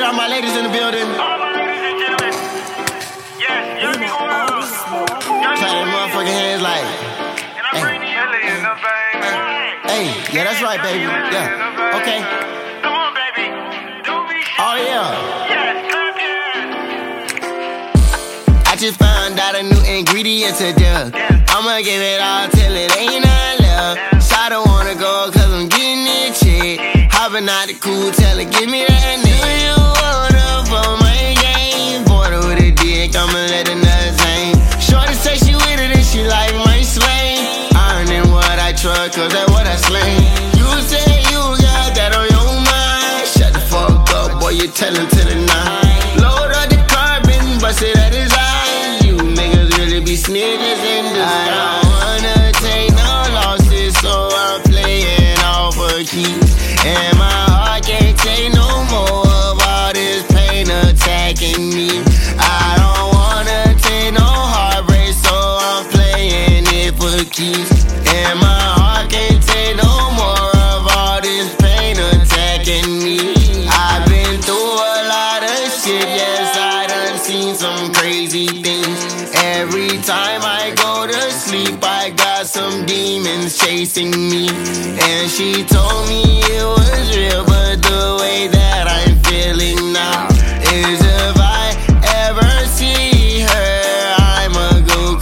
all my ladies in the building. All my ladies and gentlemen. Yes, young nigga world. Clap them motherfucking hands like. And I bring the alien up, baby. Hey, yeah, that's right, baby. Yeah, okay. Come on, baby. Do me shit. Oh, yeah. Yes, clap your hands. I just found out a new ingredient to do. I'ma give it all till it ain't none left. Shot don't wanna go cause I'm getting it check. Hopping out the cool, tell her give me that nigga. Do you wanna for my game? Border with a dick, I'ma let the nuts hang. Shorty say she with it and she like my slang. Ironing what I truck cause that's what I slang. You say you got that on your mind. Shut the fuck up, boy, you tellin' to the nine. Load up the carbon, bust it at his eyes. You niggas really be snitches in disguise. I don't wanna take no losses, so I'm playing all for keeps. And my heart can't take no more of all this pain attacking me. I don't wanna take no heartbreak, so I'm playing it for keeps. And my heart can't take no more of all this pain attacking me. I've been through a lot of shit, yes, I done seen some crazy things. Every time I go to sleep, I got some demons chasing me. And she told me it was real, but the way that I'm feeling now is if I ever see her, I'ma go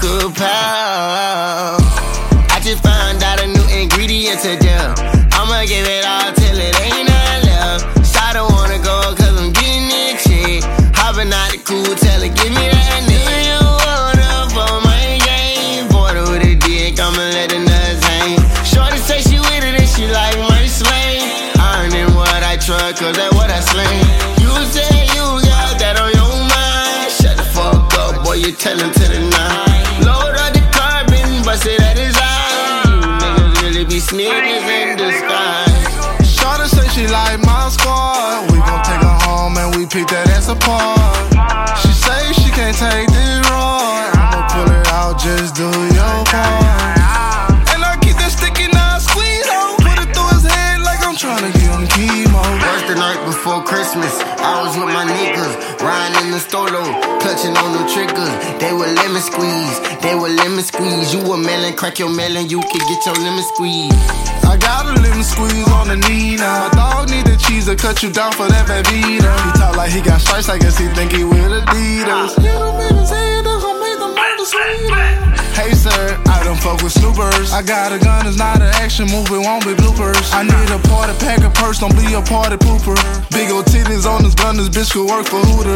kapow. I just found out a new ingredient to do. I'ma give it all till it ain't none left. Shot don't wanna go cause I'm getting it check. Hopping out the cool, tell her give me that nigga. You wanna for my game? Border with a dick, I'ma let the nuts hang. Shorty say she with it and she like my slang. Ironing what I truck cause that's what I slang. You say you got that on your mind. Shut the fuck up, boy, you tellin' to the nine. Load up the carbon, bust it at his eyes. You niggas really be snitches in disguise. Shawty say she like my squad. We gon' take her home and we pick that ass apart. She say she can't take this ride. I'ma pull it out, just do your part. And I keep that sticky now squeeze on. Put it through his head like I'm tryna give him chemo. Was the night before Christmas, I was with my niggas, riding in the stolo, clutching on them triggers. They were lemon squeeze, they were lemon squeeze. You a melon, crack your melon, you can get your lemon squeeze. I got a lemon squeeze on the knee now. My dog need the cheese to cut you down for that Velveeta. He talk like he got stripes, I guess he think he with Adidas. Hit him in his head, that's gon' make the murder sweet. Hey sir, I don't fuck with snoopers. I got a gun, it's not an action movie, won't be bloopers. I need a party packer purse, don't be a party pooper. Big old titties on this gun, this bitch could work for Hooters.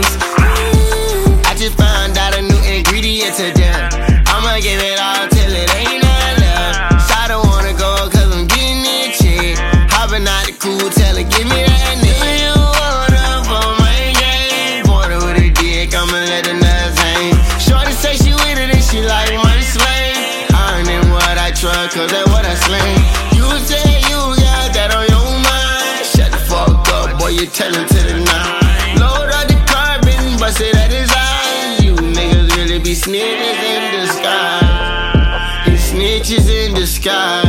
I just found out a new ingredient to do. I'ma give it all till it ain't none left. Shot don't wanna go cause I'm getting it check. Hopping out the cool, tell her give me that nigga. You wanna for my game? Border with a dick, I'ma let the nuts hang. Shorty say she with it and she like my slang. Ironing what I truck cause that's what I slang. You say you got that on your mind. Shut the fuck up, boy, you tellin' to the nine. Load up the carbon, bust it at his eyes. You niggas really be snitches in disguise. You snitches in disguise.